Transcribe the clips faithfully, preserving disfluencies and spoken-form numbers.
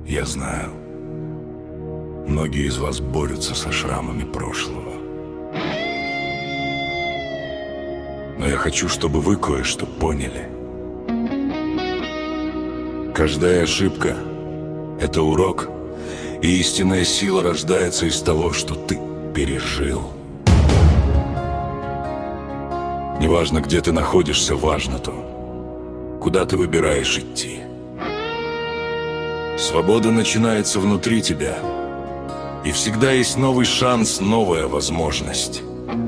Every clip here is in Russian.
Я знаю, многие из вас борются со шрамами прошлого. Но я хочу, чтобы вы кое-что поняли. Каждая ошибка — это урок, и истинная сила рождается из того, что ты пережил. Неважно, где ты находишься, важно то, куда ты выбираешь идти. Свобода начинается внутри тебя, и всегда есть новый шанс, новая возможность.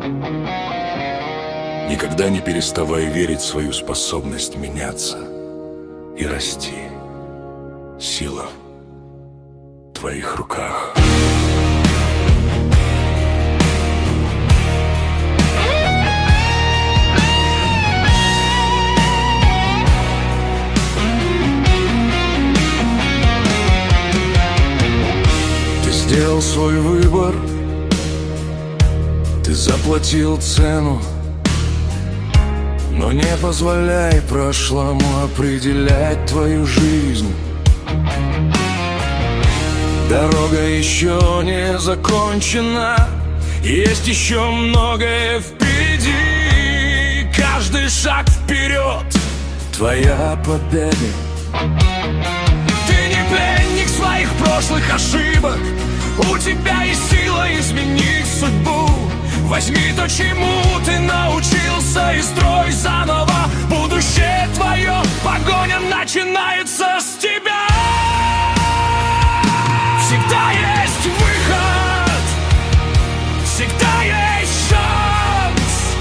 Никогда не переставай верить в свою способность меняться и расти. Сила в твоих руках. Сделал свой выбор, ты заплатил цену, но не позволяй прошлому определять твою жизнь. Дорога еще не закончена, есть еще многое впереди. Каждый шаг вперед — твоя победа. Ты не пленник своих прошлых ошибок, у тебя есть сила изменить судьбу. Возьми то, чему ты научился, и строй заново будущее твое. Погоня начинается с тебя. Всегда есть выход, всегда есть шанс.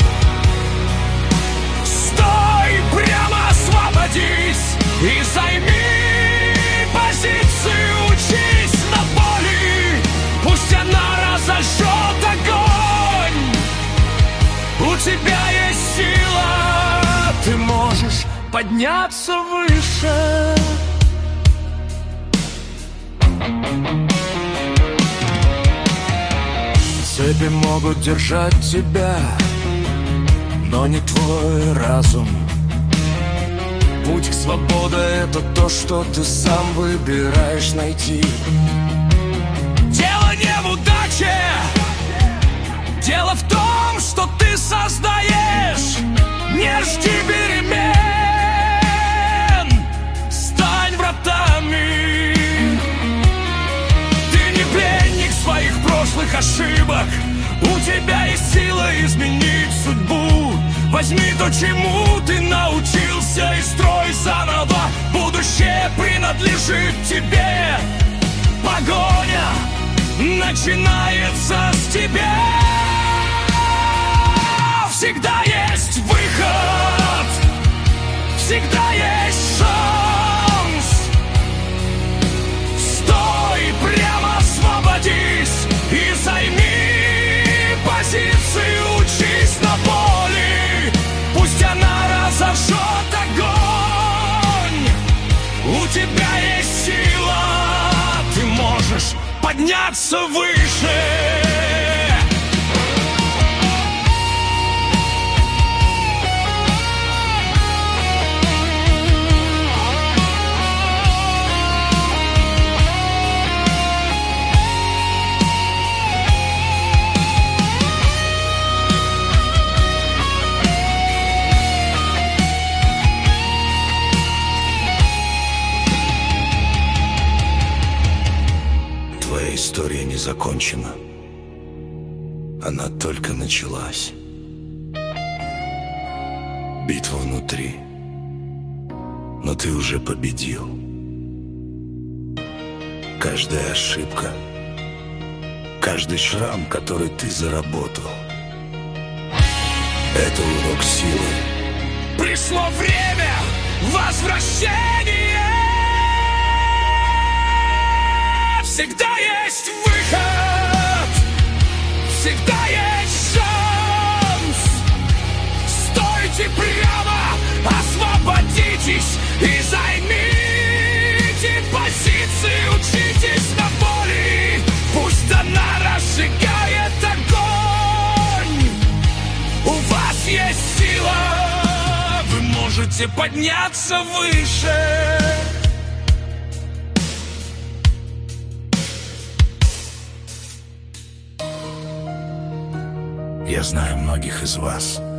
Стой прямо, освободись и займи позицию. Учись на боли, пусть она разожжет огонь. У тебя есть сила, ты можешь подняться выше. Цепи могут держать тебя, но не твой разум. Путь к свободе — это то, что ты сам выбираешь найти. Дело не в удаче, дело в том, что ты создаешь. Не жди перемен, стань вратами. Ты не пленник своих прошлых ошибок, у тебя есть сила изменить судьбу. Возьми то, чему ты научился, и строй заново. Будущее принадлежит тебе. Погоня начинается с тебя. Всегда есть выход, всегда есть шанс. Стой прямо, освободись и займи позицию. Учись на боли, пусть она разожжет огонь. У тебя есть сила, ты можешь подняться выше. История не закончена. Она только началась. Битва внутри. Но ты уже победил. Каждая ошибка, каждый шрам, который ты заработал, это урок силы. Пришло время возвращения. Всегда есть выход, всегда есть шанс. Стойте прямо, освободитесь и займите позиции. Учитесь на боли, пусть она разжигает огонь. У вас есть сила, вы можете подняться выше. Я знаю многих из вас.